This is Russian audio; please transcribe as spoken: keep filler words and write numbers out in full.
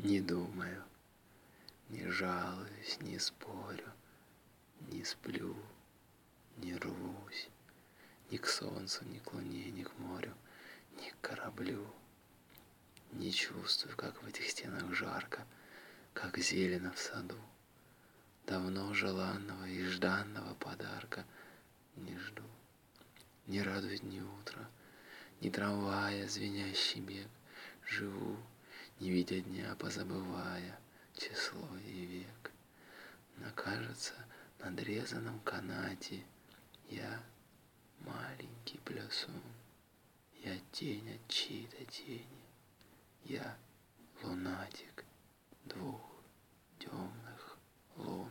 Не думаю, не жалуюсь, не спорю, не сплю, не рвусь ни к солнцу, ни к луне, ни к морю, ни к кораблю. Не чувствую, как в этих стенах жарко, как зелено в саду. Давно желанного и жданного подарка не жду. Не радует ни утро, ни трамвая звенящий бег. Живу, не видя дня, позабывая число и век. Но, кажется, на надрезанном канате я маленький плясун. Я тень от чьей-то тени. Я лунатик двух темных лун.